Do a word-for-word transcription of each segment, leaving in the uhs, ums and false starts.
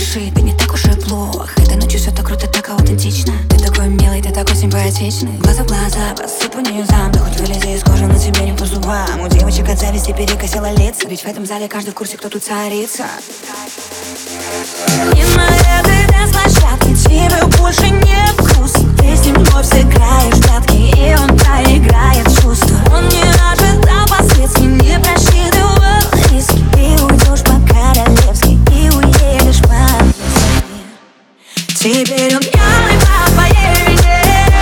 спеши, ты не так уж и плох. Этой ночью все так круто, так аутентично. Ты такой милый, ты такой симпатичный. Глаза в глаза, посыпу низам. Да хоть вылези из кожи, на тебе не по зубам. У девочек от зависти перекосило лица. Ведь в этом зале каждый в курсе, кто тут царица. И на этой дэнс-площадке тебе больше не грустно. Ты с ним вновь сыграешь прятки, и он проиграет чувства. Он не ожидал последствий, не просчитывал риски. Ты уйдешь по-королевски и уедешь по-английски. Теперь он пьяный по твоей вине.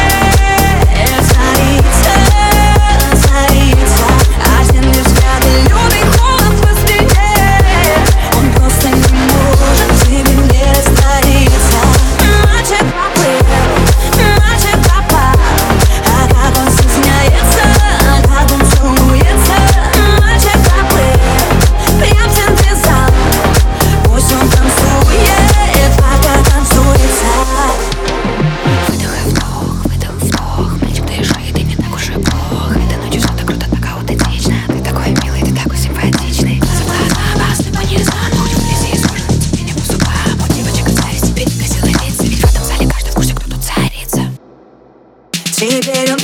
Царица, царица, оживленные взгляды, лютый холод по спине. Он просто не может тебе не раствориться. Мальчик поплыл, мальчик пропал. А как он стесняется, а как он целуется. Мальчик поплыл, прям в центре зала. Пусть он танцует, пока танцуется. Выдох и вдох, выдох, вдох. Мальчик, доезжай, ты не так уж и плох. Этой ночью все так круто, так аутентично. Ты такой милый, ты такой симпатичный. Глаза в глаза, посыпу низам. Хоть вылези из кожи, на тебе не по зубам. У девочек от зависти перекосило лица. Ведь в этом зале каждый в курсе, кто тут царица. Теперь он